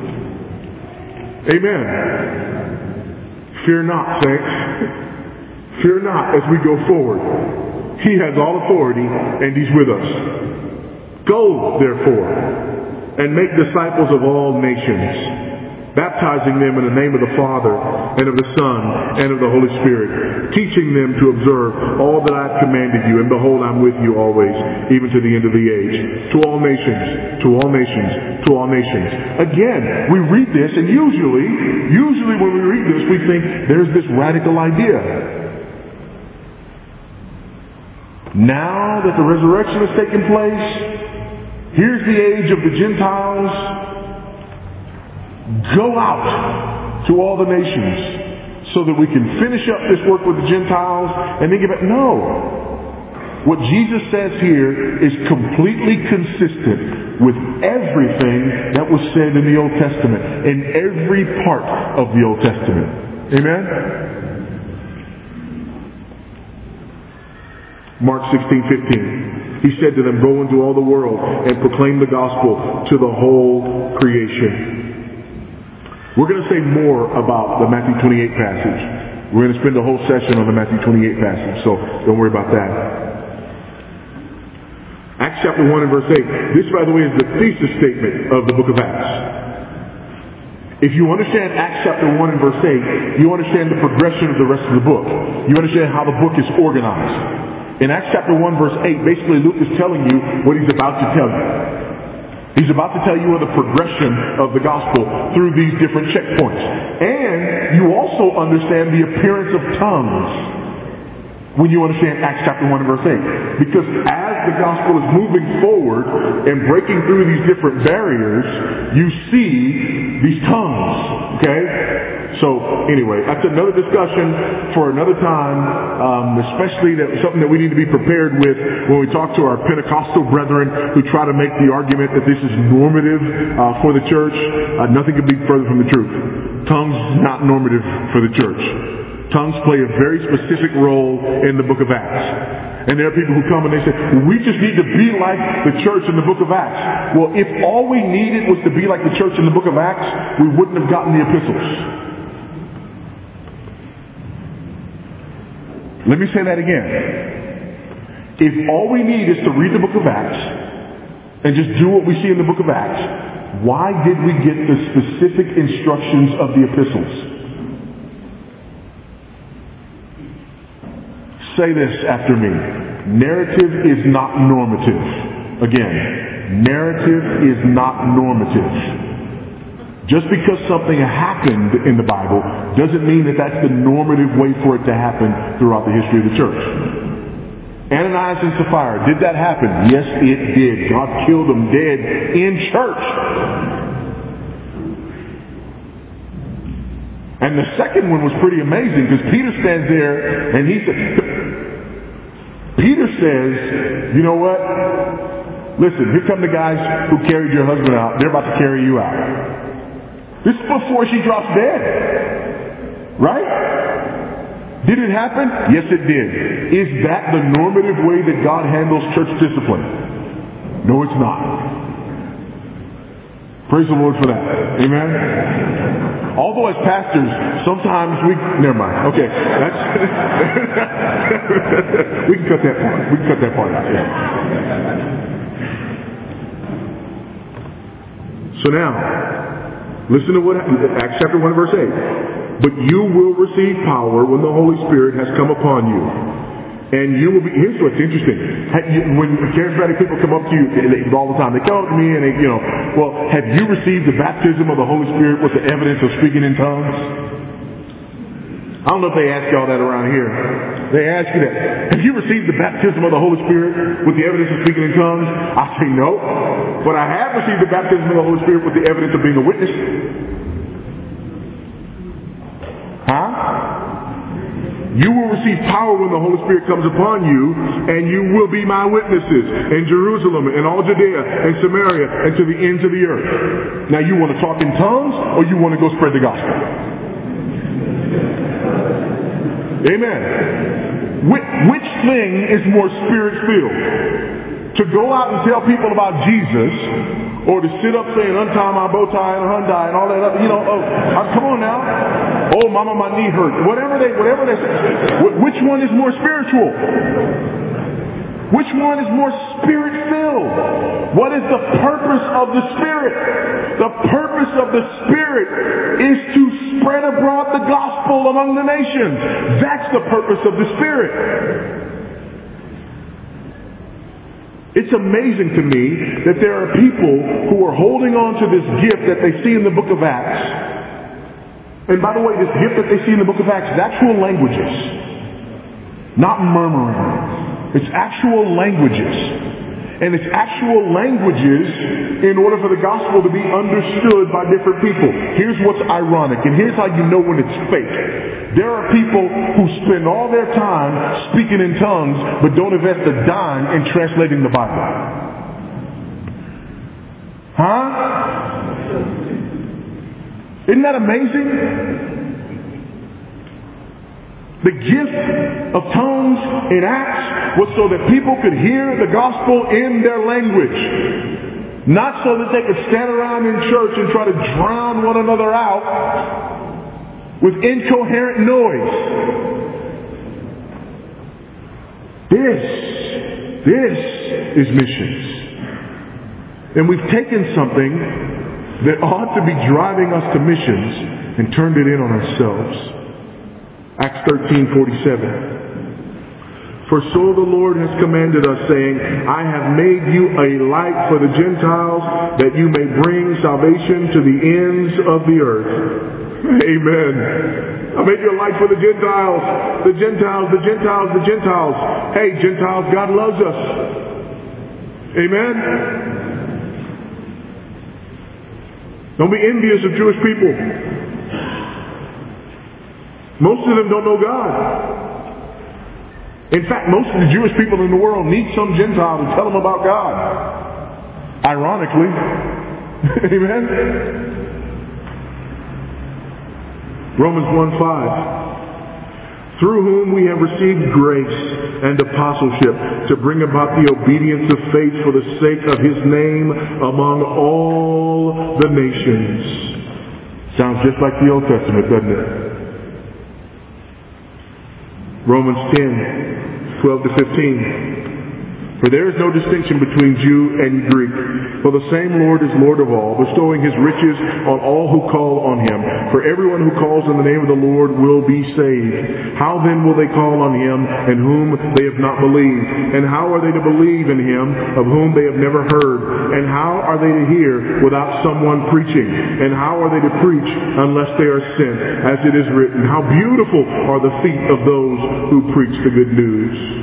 Amen. Fear not, saints. Fear not as we go forward. He has all authority and he's with us. Go, therefore, and make disciples of all nations, baptizing them in the name of the Father and of the Son and of the Holy Spirit, teaching them to observe all that I've commanded you. And behold, I'm with you always, even to the end of the age. To all nations, to all nations, to all nations. Again, we read this, and usually, usually when we read this, we think there's this radical idea. Now that the resurrection has taken place, here's the age of the Gentiles. Go out to all the nations so that we can finish up this work with the Gentiles and then give it. No. What Jesus says here is completely consistent with everything that was said in the Old Testament, in every part of the Old Testament. Amen? Mark sixteen fifteen. He said to them, go into all the world and proclaim the gospel to the whole creation. We're going to say more about the Matthew twenty-eight passage. We're going to spend a whole session on the Matthew twenty-eight passage, so don't worry about that. Acts chapter one and verse eight. This, by the way, is the thesis statement of the book of Acts. If you understand Acts chapter one and verse eight, you understand the progression of the rest of the book. You understand how the book is organized. In Acts chapter one verse eight, basically Luke is telling you what he's about to tell you. He's about to tell you of the progression of the gospel through these different checkpoints. And you also understand the appearance of tongues when you understand Acts chapter one and verse eight. Because as the gospel is moving forward and breaking through these different barriers, you see these tongues. Okay? So anyway, that's another discussion for another time, um, especially that something that we need to be prepared with when we talk to our Pentecostal brethren who try to make the argument that this is normative uh, for the church. Uh, nothing could be further from the truth. Tongues is not normative for the church. Tongues play a very specific role in the book of Acts. And there are people who come and they say, we just need to be like the church in the book of Acts. Well, if all we needed was to be like the church in the book of Acts, we wouldn't have gotten the epistles. Let me say that again. If all we need is to read the book of Acts and just do what we see in the book of Acts, why did we get the specific instructions of the epistles? Say this after me. Narrative is not normative. Again, narrative is not normative. Just because something happened in the Bible doesn't mean that that's the normative way for it to happen throughout the history of the church. Ananias and Sapphira, did that happen? Yes, it did. God killed them dead in church. And the second one was pretty amazing because Peter stands there and he said, Peter says, you know what? Listen, here come the guys who carried your husband out. They're about to carry you out. This is before she drops dead. Right? Did it happen? Yes, it did. Is that the normative way that God handles church discipline? No, it's not. Praise the Lord for that. Amen? Although as pastors, sometimes we... Never mind. Okay. That's, we can cut that part. We can cut that part out. Yeah. So now, listen to what Acts chapter one verse eight. But you will receive power when the Holy Spirit has come upon you. And you will be, here's what's interesting. When charismatic people come up to you all the time, they come up to me and they, you know, well, have you received the baptism of the Holy Spirit with the evidence of speaking in tongues? I don't know if they ask y'all that around here. They ask you that. Have you received the baptism of the Holy Spirit with the evidence of speaking in tongues? I say no. But I have received the baptism of the Holy Spirit with the evidence of being a witness. Huh? You will receive power when the Holy Spirit comes upon you, and you will be my witnesses in Jerusalem, and all Judea, and Samaria, and to the ends of the earth. Now, you want to talk in tongues, or you want to go spread the gospel? Amen. Which, which thing is more spirit-filled? To go out and tell people about Jesus, or to sit up saying, untie my bow tie and Hyundai and all that other, you know, oh, uh, come on now. Oh, mama, my knee hurt. Whatever they, whatever they say. Which one is more spiritual? Which one is more spirit-filled? What is the purpose of the Spirit? The purpose of the Spirit is to spread abroad the gospel among the nations. That's the purpose of the Spirit. It's amazing to me that there are people who are holding on to this gift that they see in the book of Acts. And by the way, this gift that they see in the book of Acts is actual languages. Not murmuring. It's actual languages. And it's actual languages in order for the gospel to be understood by different people. Here's what's ironic, and here's how you know when it's fake. There are people who spend all their time speaking in tongues, but don't invest a dime in translating the Bible. Huh? Isn't that amazing? The gift of tongues in Acts was so that people could hear the gospel in their language. Not so that they could stand around in church and try to drown one another out with incoherent noise. This, this is missions. And we've taken something that ought to be driving us to missions and turned it in on ourselves. Acts thirteen forty-seven. For so the Lord has commanded us, saying, I have made you a light for the Gentiles, that you may bring salvation to the ends of the earth. Amen. I made you a light for the Gentiles, the Gentiles, the Gentiles, the Gentiles. Hey, Gentiles, God loves us. Amen. Don't be envious of Jewish people. Most of them don't know God. In fact, most of the Jewish people in the world need some Gentile to tell them about God. Ironically. Amen? Romans one five. Through whom we have received grace and apostleship to bring about the obedience of faith for the sake of His name among all the nations. Sounds just like the Old Testament, doesn't it? Romans ten, twelve to fifteen. For there is no distinction between Jew and Greek, for the same Lord is Lord of all, bestowing His riches on all who call on Him. For everyone who calls on the name of the Lord will be saved. How then will they call on Him in whom they have not believed? And how are they to believe in Him of whom they have never heard? And how are they to hear without someone preaching? And how are they to preach unless they are sent? As it is written, how beautiful are the feet of those who preach the good news.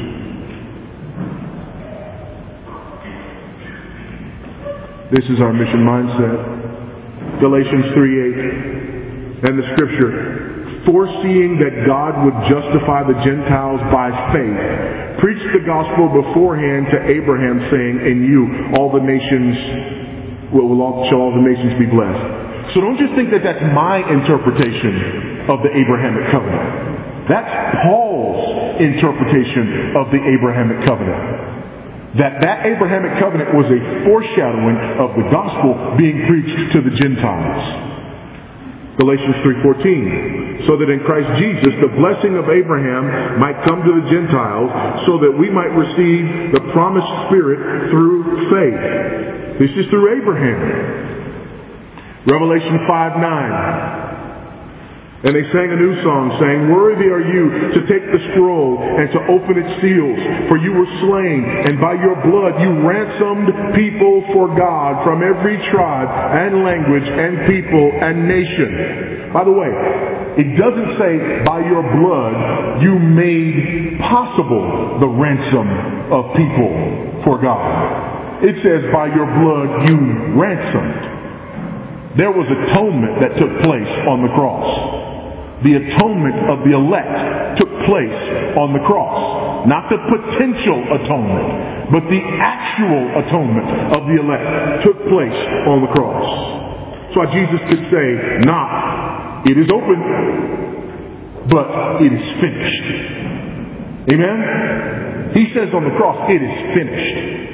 This is our mission mindset. Galatians three eight. And the scripture, foreseeing that God would justify the Gentiles by faith, preached the gospel beforehand to Abraham, saying, in you all the nations will, will all, shall all the nations be blessed. So don't just think that that's my interpretation of the Abrahamic covenant. That's Paul's interpretation of the Abrahamic covenant. That that Abrahamic covenant was a foreshadowing of the gospel being preached to the Gentiles. Galatians three fourteen, so that in Christ Jesus the blessing of Abraham might come to the Gentiles, so that we might receive the promised Spirit through faith. This is through Abraham. Revelation five nine. And they sang a new song, saying, worthy are you to take the scroll and to open its seals, for you were slain, and by your blood you ransomed people for God from every tribe and language and people and nation. By the way, it doesn't say by your blood you made possible the ransom of people for God. It says by your blood you ransomed. There was atonement that took place on the cross. The atonement of the elect took place on the cross. Not the potential atonement, but the actual atonement of the elect took place on the cross. So Jesus could say, not, it is open, but it is finished. Amen? He says on the cross, it is finished.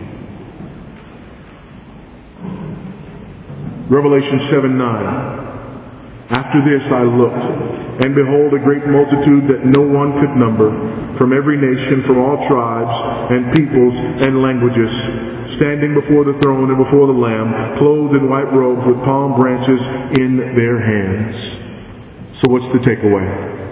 Revelation seven nine. After this I looked, and behold a great multitude that no one could number, from every nation, from all tribes, and peoples, and languages, standing before the throne and before the Lamb, clothed in white robes with palm branches in their hands. So what's the takeaway?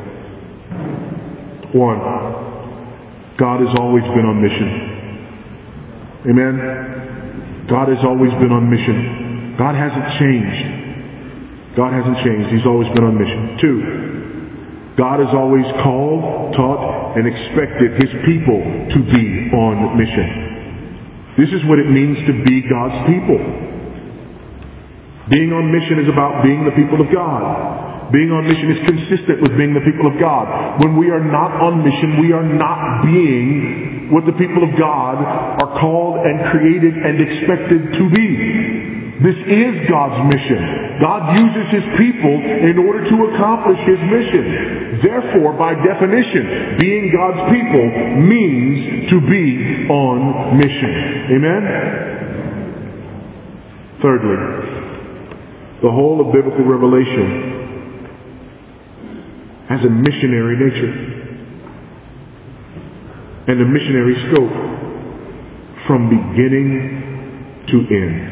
One, God has always been on mission. Amen? God has always been on mission. God hasn't changed. God hasn't changed. He's always been on mission. Two, God has always called, taught, and expected His people to be on mission. This is what it means to be God's people. Being on mission is about being the people of God. Being on mission is consistent with being the people of God. When we are not on mission, we are not being what the people of God are called and created and expected to be. This is God's mission. God uses His people in order to accomplish His mission. Therefore, by definition, being God's people means to be on mission. Amen? Thirdly, the whole of biblical revelation has a missionary nature and a missionary scope from beginning to end.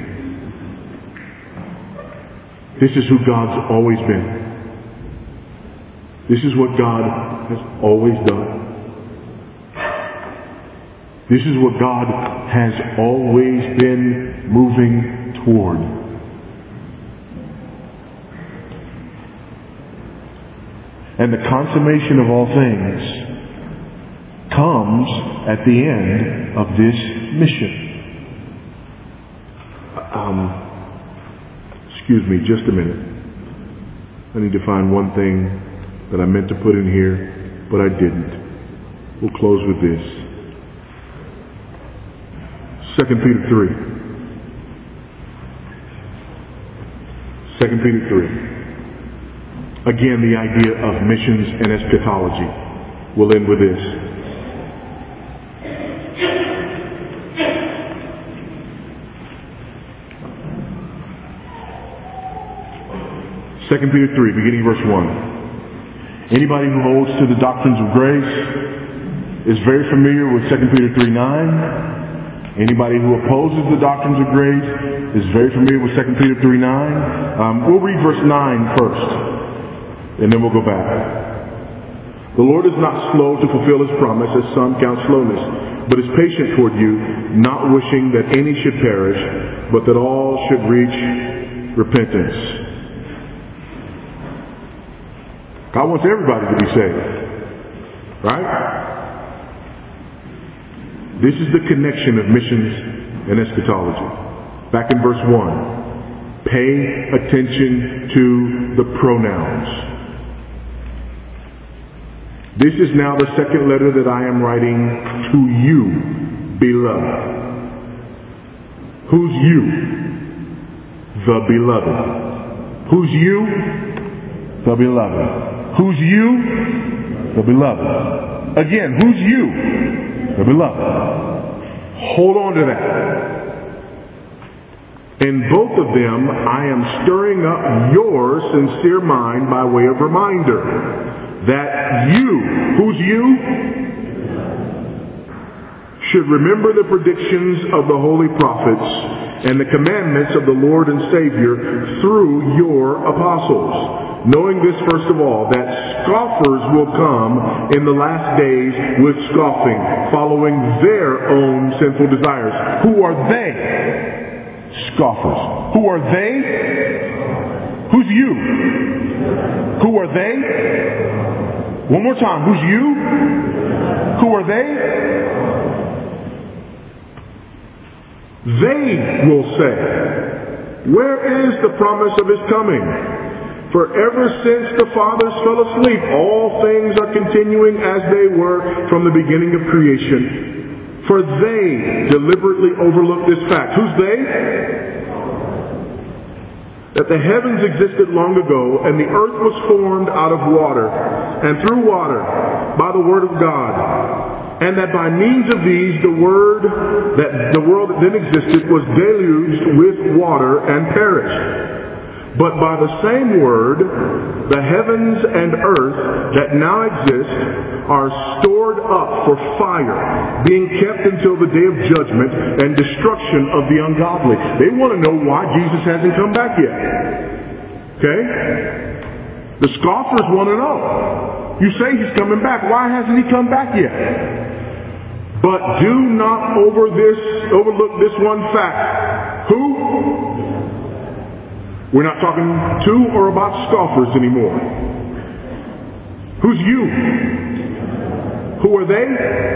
This is who God's always been. This is what God has always done. This is what God has always been moving toward. And the consummation of all things comes at the end of this mission. Um... Excuse me, just a minute. I need to find one thing that I meant to put in here, but I didn't. We'll close with this. Second Peter three. Second Peter three. Again, the idea of missions and eschatology. We'll end with this. Second Peter three, beginning verse one. Anybody who holds to the doctrines of grace is very familiar with Second Peter three nine. Anybody who opposes the doctrines of grace is very familiar with Second Peter three nine. Um, we'll read verse nine first, and then we'll go back. The Lord is not slow to fulfill His promise, as some count slowness, but is patient toward you, not wishing that any should perish, but that all should reach repentance. God wants everybody to be saved. Right? This is the connection of missions and eschatology. Back in verse one. Pay attention to the pronouns. This is now the second letter that I am writing to you, beloved. Who's you? The beloved. Who's you? The beloved. Who's you? The beloved. Again, who's you? The beloved. Hold on to that. In both of them, I am stirring up your sincere mind by way of reminder that you, who's you? Should remember the predictions of the holy prophets and the commandments of the Lord and Savior through your apostles. Knowing this, first of all, that scoffers will come in the last days with scoffing, following their own sinful desires. Who are they? Scoffers. Who are they? Who's you? Who are they? One more time. Who's you? Who are they? They will say, where is the promise of his coming? For ever since the fathers fell asleep, all things are continuing as they were from the beginning of creation. For they deliberately overlooked this fact. Who's they? That the heavens existed long ago, and the earth was formed out of water, and through water, by the word of God. And that by means of these, the word that the world that then existed was deluged with water and perished. But by the same word, the heavens and earth that now exist are stored up for fire, being kept until the day of judgment and destruction of the ungodly. They want to know why Jesus hasn't come back yet. Okay? The scoffers want to know. You say he's coming back. Why hasn't he come back yet? But do not over this, overlook this one fact. Who? We're not talking to or about scoffers anymore. Who's you? Who are they?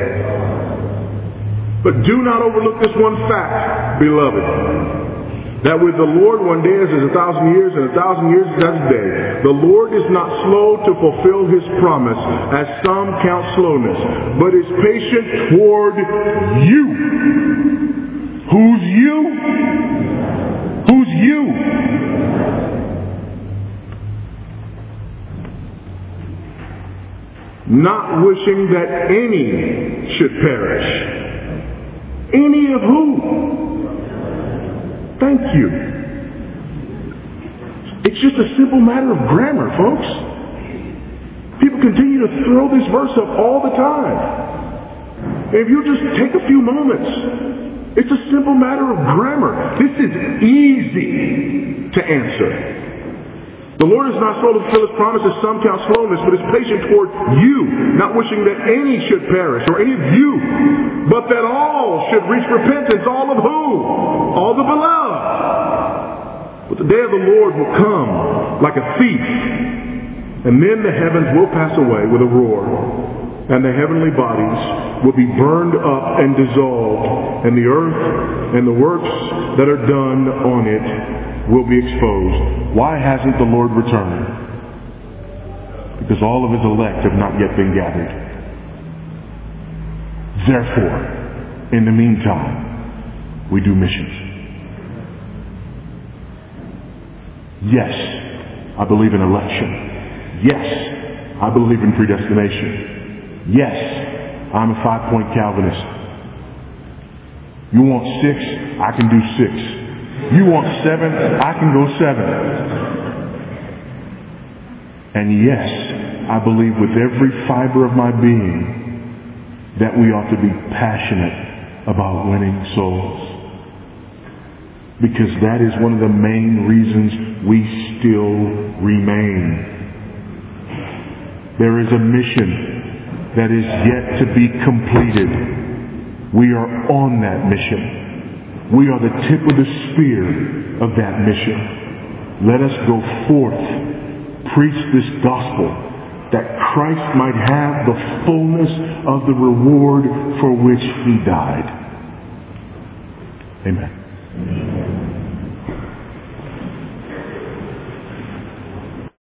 But do not overlook this one fact, beloved, that with the Lord one day is as a thousand years, and a thousand years is as a day. The Lord is not slow to fulfill his promise, as some count slowness, but is patient toward you. Who's you? Who's you? Not wishing that any should perish. Any of who? Thank you. It's just a simple matter of grammar, folks. People continue to throw this verse up all the time. If you just take a few moments, it's a simple matter of grammar. This is easy to answer. The Lord is not slow to fulfill his promise, as some count slowness, but is patient toward you, not wishing that any should perish, or any of you, but that all should reach repentance. All of who? All the beloved. But the day of the Lord will come like a thief, and then the heavens will pass away with a roar, and the heavenly bodies will be burned up and dissolved, and the earth and the works that are done on it will be exposed. Why hasn't the Lord returned? Because all of his elect have not yet been gathered. Therefore, in the meantime, we do missions. Yes, I believe in election. Yes, I believe in predestination. Yes, I'm a five-point Calvinist. You want six? I can do six. You want seven? I can go seven. And yes, I believe with every fiber of my being that we ought to be passionate about winning souls. Because that is one of the main reasons we still remain. There is a mission that is yet to be completed. We are on that mission. We are the tip of the spear of that mission. Let us go forth, preach this gospel, that Christ might have the fullness of the reward for which he died. Amen.